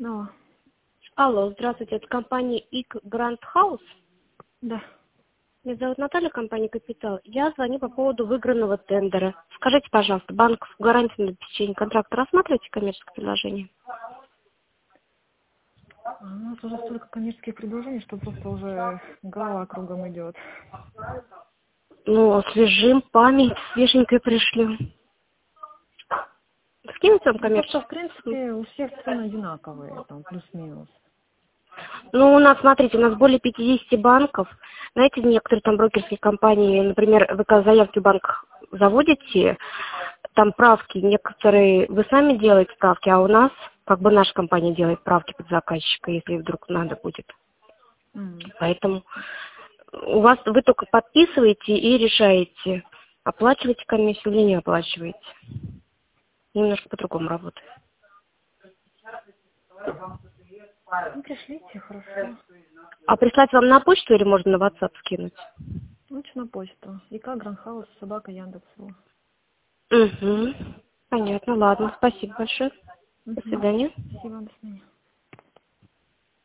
Алло. Алло, здравствуйте, это компания ИК Гранд Хаус. Да. Меня зовут Наталья, компания Капитал. Я звоню по поводу выигранного тендера. Скажите, пожалуйста, банк с гарантией на обеспечение контракта рассматриваете коммерческое предложение? У нас уже столько коммерческих предложений, что просто уже голова кругом идет. Ну, освежим память, свеженькой пришлю. Скинуть вам Ну, просто, коммерческое? в принципе, у всех цены одинаковые, там, плюс-минус. Ну, у нас, смотрите, у нас более 50 банков. Знаете, некоторые там брокерские компании, например, вы когда заявки в банк заводите, там правки, некоторые вы сами делаете правки, а у нас, как бы наша компания делает правки под заказчика, если вдруг надо будет. Поэтому у вас вы только подписываете и решаете, оплачиваете комиссию или не оплачиваете. Немножко по-другому работает. Ну, пришлите, хорошо. А прислать вам на почту или можно на WhatsApp скинуть? Лучше на почту. ИК Грандхаус, собака Яндекс.ру. Угу. Понятно, ладно. Спасибо большое. До свидания. Спасибо, до свидания.